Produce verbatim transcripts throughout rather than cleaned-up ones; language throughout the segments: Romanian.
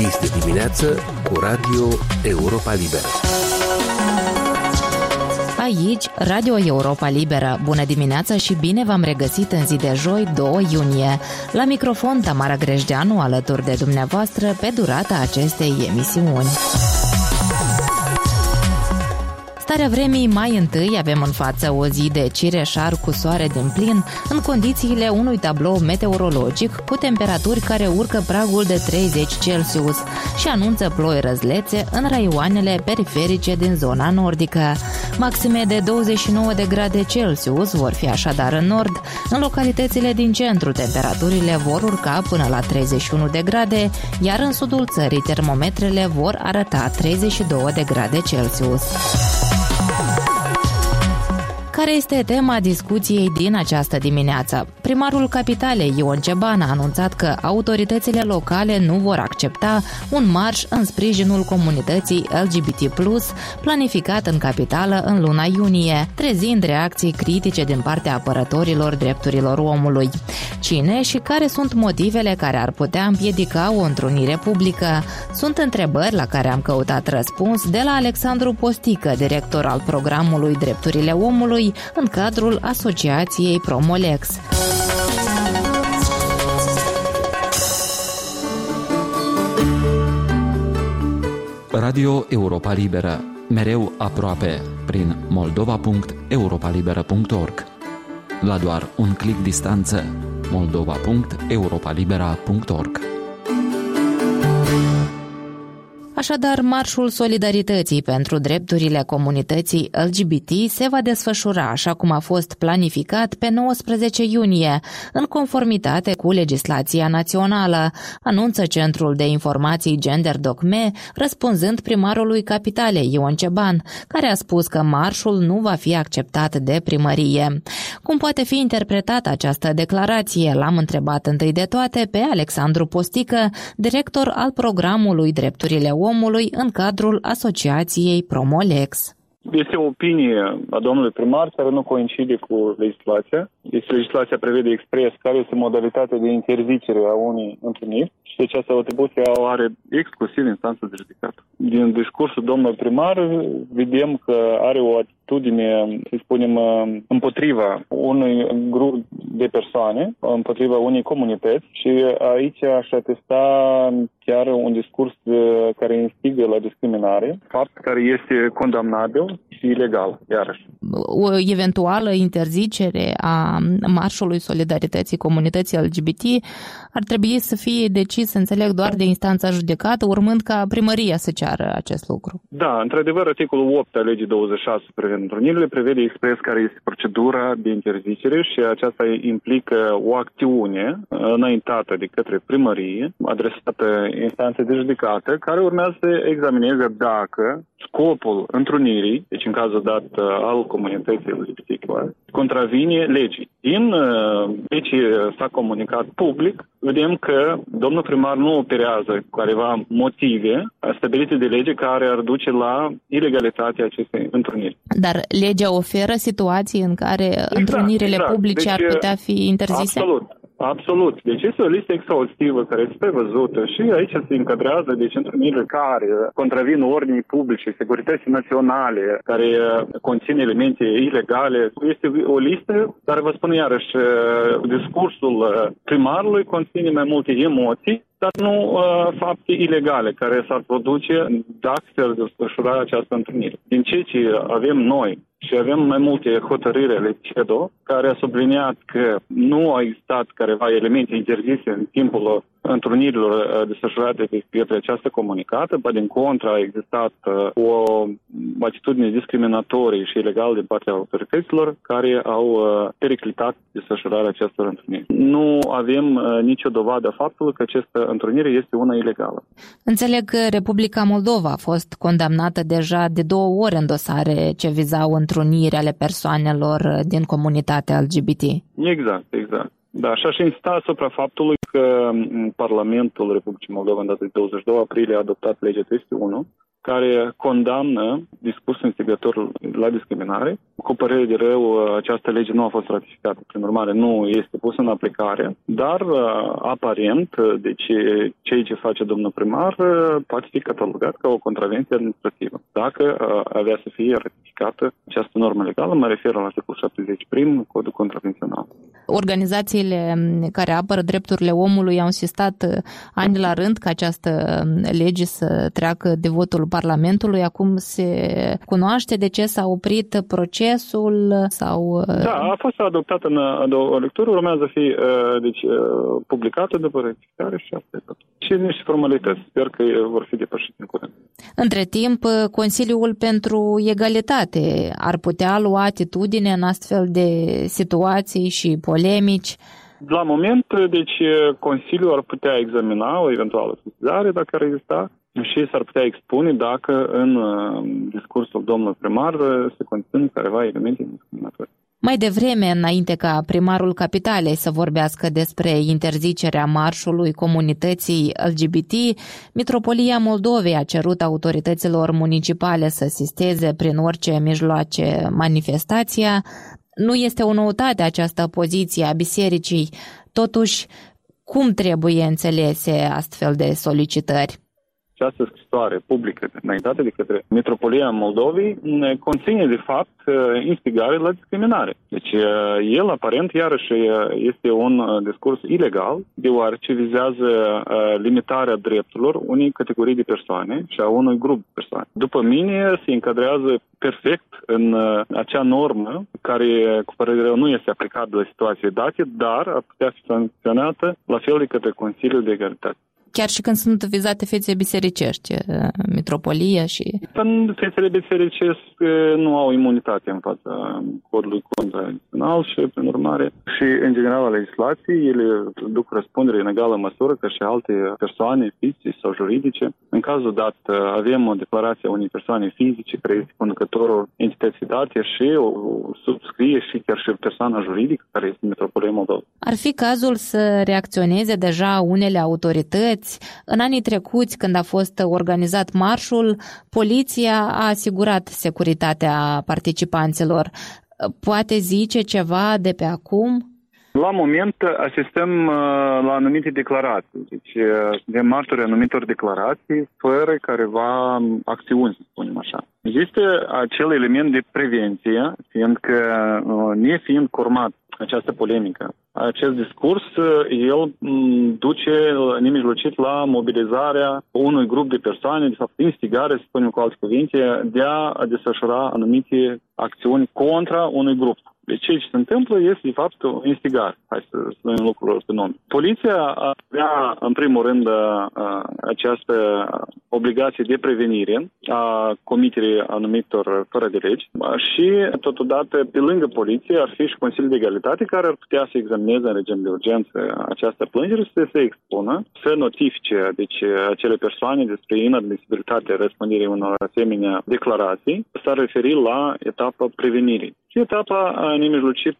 Este dimineață cu Radio Europa Liberă. Aici, Radio Europa Liberă. Bună dimineața și bine v-am regăsit în zi de joi, doi iunie. La microfon, Tamara Grejdeanu, alături de dumneavoastră pe durata acestei emisiuni. Starea vremii, mai întâi avem în față o zi de cireșar cu soare din plin, în condițiile unui tablou meteorologic cu temperaturi care urcă pragul de treizeci Celsius și anunță ploi răzlețe în raioanele periferice din zona nordică. Maxime de douăzeci și nouă de grade Celsius vor fi așadar în nord. În localitățile din centru, temperaturile vor urca până la treizeci și unu de grade, iar în sudul țării termometrele vor arăta treizeci și două de grade Celsius. Care este tema discuției din această dimineață? Primarul Capitalei, Ion Ceban, a anunțat că autoritățile locale nu vor accepta un marș în sprijinul comunității L G B T plus, planificat în capitală în luna iunie, trezind reacții critice din partea apărătorilor drepturilor omului. Cine și care sunt motivele care ar putea împiedica o întrunire publică? Sunt întrebări la care am căutat răspuns de la Alexandru Postică, director al programului Drepturile Omului, în cadrul asociației Promolex. Radio Europa Liberă, mereu aproape, prin moldova punct europa liberă punct org. La doar un clic distanță, moldova punct europa libera punct org. Așadar, Marșul Solidarității pentru drepturile comunității L G B T se va desfășura așa cum a fost planificat pe nouăsprezece iunie, în conformitate cu legislația națională, anunță Centrul de Informații Gender Docme, răspunzând primarului Capitalei, Ion Ceban, care a spus că marșul nu va fi acceptat de primărie. Cum poate fi interpretată această declarație? L-am întrebat întâi de toate pe Alexandru Postică, director al programului Drepturile Omului în cadrul asociației Promolex. Este o opinie a domnului primar care nu coincide cu legislația. Este legislația prevede expres care este modalitatea de interzicere a unei întâlniri și această atribuție o are exclusiv instanța de judecată. Din discursul domnului primar vedem că are o atitudine, să spunem, împotriva unui grup de persoane, împotriva unei comunități și aici aș atesta chiar un discurs care instigă la discriminare, fapt care este condamnabil și ilegal, iarăși. O eventuală interzicere a Marșului Solidarității Comunității L G B T ar trebui să fie decis, înțeleg, doar de instanța judecată, urmând ca primăria să ceară acest lucru. Da, într-adevăr, articolul opt al legii douăzeci și șase privind întrunirile prevede expres care este procedura de interzicere și aceasta implică o acțiune înaintată de către primărie, adresată instanței de judecată, care urmează să examineze dacă scopul întrunirii, deci în cazul dat al comunității L G B T, contravine legii. Din deci s-a comunicat public, vedem că domnul primar nu operează cu careva motive stabilite de lege care ar duce la ilegalitatea acestei întruniri. Dar legea oferă situații în care exact, întrunirile exact. publice deci, ar putea fi interzise? Absolut. Absolut. Deci este o listă exhaustivă care este prevăzută și aici se încadrează deci întrunirile care contravin ordinii publice, securității naționale, care conțin elemente ilegale. Este o listă, dar vă spun iarăși, discursul primarului conține mai multe emoții, dar nu uh, fapte ilegale care s-ar produce dacă se desfășura această întâlnire. Din ce ce avem noi și avem mai multe hotărâri ale C E D O, care a subliniat că nu au existat careva elemente interzise în timpul întrunirilor desfășurate de către această comunicată, ba din contra a existat o atitudine discriminatorie și ilegală din partea autorităților care au periclitat desfășurarea acestor întâlniri. Nu avem nicio dovadă a faptului că această întrunire este una ilegală. Înțeleg că Republica Moldova a fost condamnată deja de două ori în dosare ce vizau întruniri ale persoanelor din comunitatea L G B T. Exact, exact. Da, și aș insista asupra faptului că Parlamentul Republicii Moldova în data de douăzeci și doi aprilie a adoptat legea trei sute unu, care condamnă discursul instigator la discriminare. Cu părere de rău, această lege nu a fost ratificată, prin urmare nu este pusă în aplicare, dar aparent, deci ceea ce face domnul primar poate fi catalogat ca o contravenție administrativă. Dacă avea să fie ratificată această normă legală, mă refer la articolul șaptezeci prim, Codul Contravențional. Organizațiile care apără drepturile omului au insistat ani la rând ca această lege să treacă de votul Parlamentului. Acum se cunoaște de ce s-a oprit procesul sau... Da, a fost adoptată în a doua lectură, urmează să fie deci, publicată după ratificare și asta e tot. Și niște formalități. Sper că vor fi depășite în curând. Între timp, Consiliul pentru Egalitate ar putea lua atitudine în astfel de situații și polemici? La moment, deci, Consiliul ar putea examina o eventuală sesizare dacă ar exista și s-ar putea expune dacă în discursul domnului primar se conțin careva elemente discriminatorii. Mai devreme, înainte ca primarul capitalei să vorbească despre interzicerea marșului comunității L G B T, Mitropolia Moldovei a cerut autorităților municipale să asisteze prin orice mijloace manifestația. Nu este o noutate această poziție a bisericii, totuși, cum trebuie înțelese astfel de solicitări? Această scrisoare publică înaintată de către Mitropolia Moldovei conține, de fapt, instigare la discriminare. Deci, el, aparent, iarăși este un discurs ilegal, deoarece vizează limitarea drepturilor unei categorii de persoane și a unui grup de persoane. După mine, se încadrează perfect în acea normă care, cu părere de rău, nu este aplicabilă situației date, dar ar putea fi sancționată la fel de către Consiliul de Egalitate. Chiar și când sunt vizate fețe bisericești, mitropolia și... Fețele bisericești nu au imunitate în fața codului contravențional și, prin urmare, și, în general, a legislației, ele duc răspundere în egală măsură ca și alte persoane fizice sau juridice. În cazul dat, avem o declarație a unei persoane fizice care este conducătorul entității date și o subscrie și chiar și persoana juridică care este Mitropolia Moldova. Ar fi cazul să reacționeze deja unele autorități. În anii trecuți, când a fost organizat marșul, poliția a asigurat securitatea participanților. Poate zice ceva de pe acum? La moment asistăm la anumite declarații, deci de marșuri anumitor declarații fără careva acțiuni, să spunem așa. Există acel element de prevenție, fiindcă nefiind curmat această polemică, acest discurs, el duce nemijlocit la mobilizarea unui grup de persoane, de fapt instigare, să spunem cu alte cuvinte, de a desfășura anumite acțiuni contra unui grup. Deci ce se întâmplă este, de fapt, o instigare. Hai să spunem lucrurile pe nume. Poliția avea, în primul rând, această obligație de prevenire a comiterii anumitor fără de legi și, totodată, pe lângă poliție, ar fi și Consiliul de Egalitate, care ar putea să examineze în regim de urgență această plângere și să se expună, să notifice deci, acele persoane despre inadmisibilitatea răspândirii unor asemenea declarații, s-ar referi la etapa prevenirii. Și etapa nemijlocit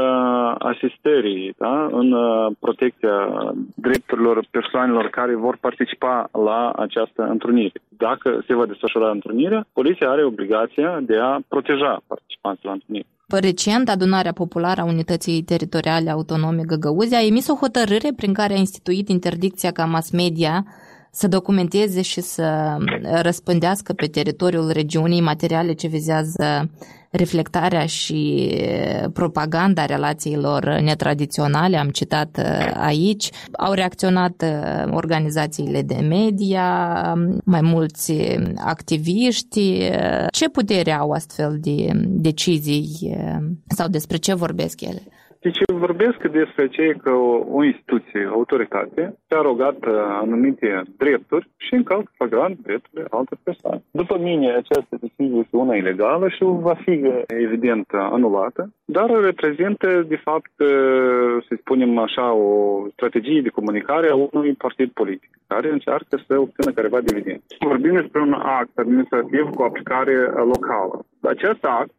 asistării, da, în protecția drepturilor persoanelor care vor participa la această întrunire. Dacă se va desfășura întrunirea, poliția are obligația de a proteja participanții la întrunire. Recent, Adunarea Populară a Unității Teritoriale Autonome Găgăuzia a emis o hotărâre prin care a instituit interdicția ca mass media să documenteze și să răspândească pe teritoriul regiunii materiale ce vizează reflectarea și propaganda relațiilor netradiționale, am citat aici. Au reacționat organizațiile de media, mai mulți activiști. Ce putere au astfel de decizii sau despre ce vorbesc ele? Deci vorbesc despre cei că o, o instituție, o autoritate, și-a arogat anumite drepturi și încalcă flagrant drepturile altor persoane. După mine, această decizie este una ilegală și va fi evident anulată, dar reprezintă, de fapt, să spunem așa, o strategie de comunicare a unui partid politic, care încearcă să obțină careva dividend. Vorbim despre un act administrativ cu aplicare locală. Acest act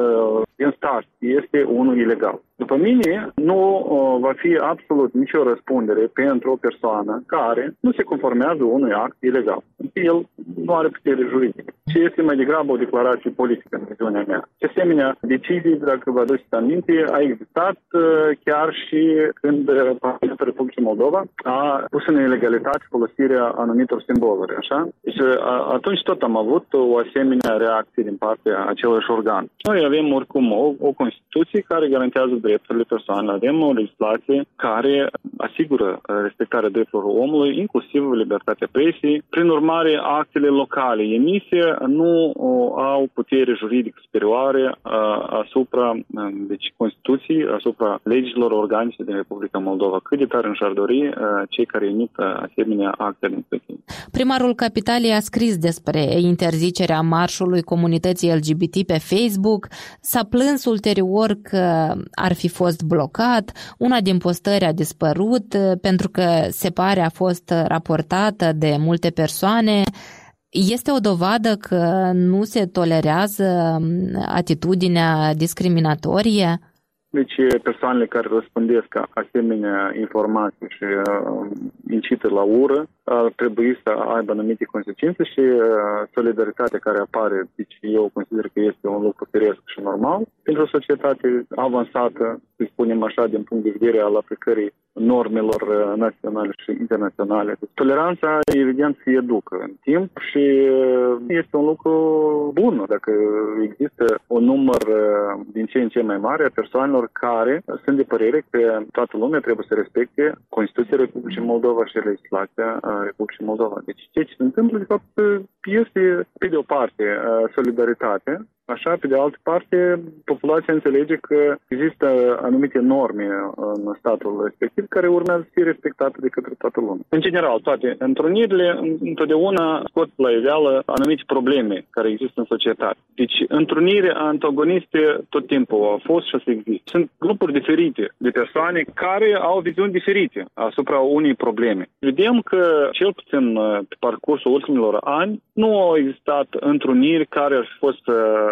din start este unul ilegal. După mine, nu va fi absolut nicio răspundere pentru o persoană care nu se conformează unui act ilegal. El nu are putere juridică. Și este mai degrabă o declarație politică în viziunea mea. Și asemenea, decizii, dacă vă aduceți aminte, a existat chiar și când Parlamentul Republicii Moldova a pus în ilegalitate folosirea anumitor simboluri, așa? Deci atunci tot am avut o asemenea reacție din partea acelor organ. Noi avem oricum o, o Constituție care garantează drepturile persoanelor, avem o legislație care asigură respectarea drepturilor omului, inclusiv libertatea presiei. Prin urmare, actele locale emise nu au putere juridică superioare asupra deci, Constituției, asupra legilor organice din Republica Moldova. Cât de tare își ar dori cei care emit asemenea acte administrative. Primarul Capitalei a scris despre interzicerea marșului comunității L G B T pe Facebook, s-a plâns ulterior că ar fi fost blocat, una din postări a dispărut pentru că se pare a fost raportată de multe persoane. Este o dovadă că nu se tolerează atitudinea discriminatorie? Deci persoanele care răspândesc asemenea informații și uh, incită la ură ar trebui să aibă anumite consecințe și uh, solidaritatea care apare, deci eu consider că este un lucru firesc și normal pentru o societate avansată, să spunem așa, din punct de vedere al aplicării normelor naționale și internaționale. Toleranța, evident, se educă în timp și este un lucru bun dacă există un număr din ce în ce mai mare a persoanelor care sunt de părere că toată lumea trebuie să respecte Constituția Republicii Moldova și legislația Republicii Moldova. Deci ce se întâmplă, de fapt, este, pe de o parte, solidaritate. Așa, pe de altă parte, populația înțelege că există anumite norme în statul respectiv care urmează să fie respectate de către toată lumea. În general, toate întrunirile întotdeauna scot la iveală anumite probleme care există în societate. Deci, întruniri antagoniste tot timpul au fost și o să existe. Sunt grupuri diferite de persoane care au viziuni diferite asupra unei probleme. Vedem că, cel puțin pe parcursul ultimilor ani, nu au existat întruniri care au fost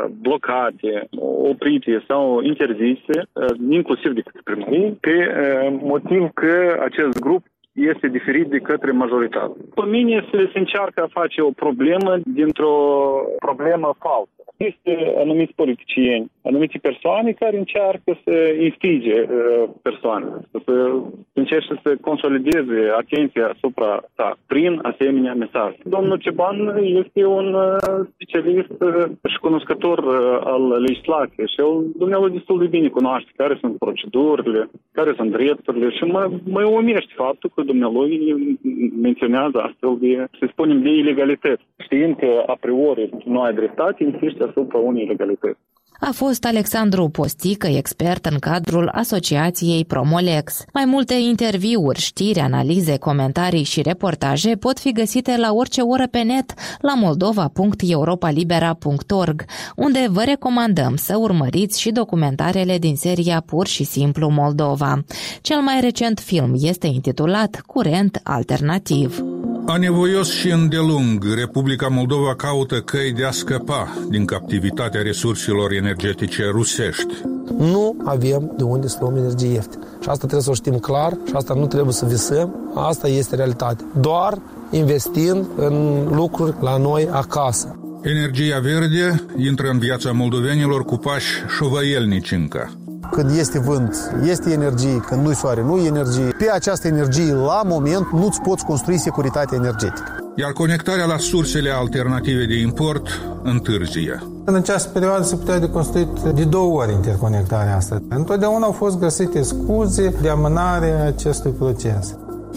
blocate, oprite sau interzise, inclusiv de către primărie, pe motiv că acest grup este diferit de către majoritate. Pe mine se, se încearcă a face o problemă dintr-o problemă falsă. Este anumiți politicieni, anumite persoane care încearcă să instige uh, persoanele, să încerce să consolideze atenția asupra ta prin asemenea mesaje. Domnul Ceban este un uh, specialist uh, și cunoscător uh, al legislației și el, dumnealui destul de bine cunoaște care sunt procedurile, care sunt drepturile și mă, mă uimește faptul că dumnealui menționează astfel de, să spunem, de ilegalități. Știind că a priori nu ai dreptate, insiste asupra unei ilegalități. A fost Alexandru Postică, expert în cadrul Asociației Promolex. Mai multe interviuri, știri, analize, comentarii și reportaje pot fi găsite la orice oră pe net la moldova punct europa libera punct org, unde vă recomandăm să urmăriți și documentarele din seria Pur și simplu Moldova. Cel mai recent film este intitulat Curent Alternativ. Anevoios și îndelung, Republica Moldova caută căi de a scăpa din captivitatea resurselor energetice rusești. Nu avem de unde să luăm energie ieftină. Și asta trebuie să o știm clar și asta nu trebuie să visăm. Asta este realitatea. Doar investind în lucruri la noi acasă. Energia verde intră în viața moldovenilor cu pași șovăielnici încă. Când este vânt, este energie, când nu-i soare, nu e energie. Pe această energie, la moment, nu-ți poți construi securitatea energetică. Iar conectarea la sursele alternative de import întârzie. În această perioadă se putea de construit de două ori interconectarea asta. Întotdeauna au fost găsite scuze de amânare a acestui proces.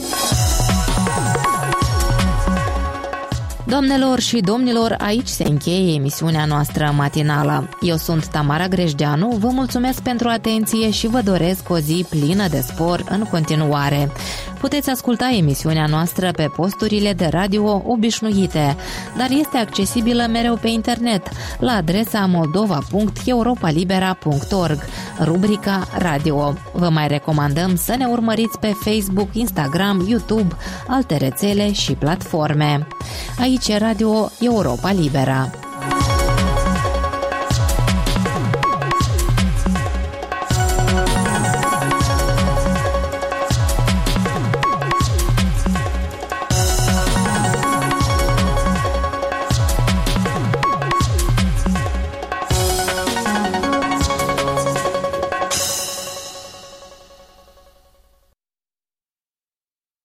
Doamnelor și domnilor, aici se încheie emisiunea noastră matinală. Eu sunt Tamara Grejdeanu, vă mulțumesc pentru atenție și vă doresc o zi plină de spor în continuare. Puteți asculta emisiunea noastră pe posturile de radio obișnuite, dar este accesibilă mereu pe internet, la adresa moldova punct europa libera punct org, rubrica Radio. Vă mai recomandăm să ne urmăriți pe Facebook, Instagram, YouTube, alte rețele și platforme. Aici e Radio Europa Libera.